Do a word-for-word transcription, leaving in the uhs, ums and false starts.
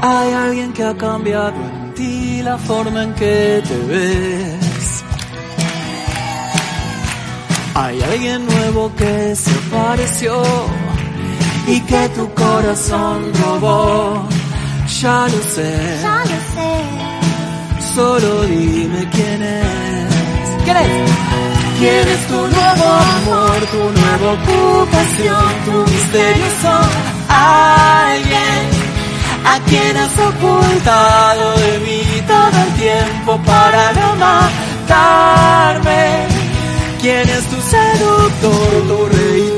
Hay alguien que ha cambiado en ti la forma en que te ves. Hay alguien nuevo que se apareció y que tu corazón robó. Ya lo sé, Ya lo sé. solo dime quién es. ¿Quién es? ¿Quién es tu nuevo amor, tu nueva ocupación, tu misterioso alguien a quien has ocultado de mí todo el tiempo para no matarme? ¿Quién es tu seductor, tu rey?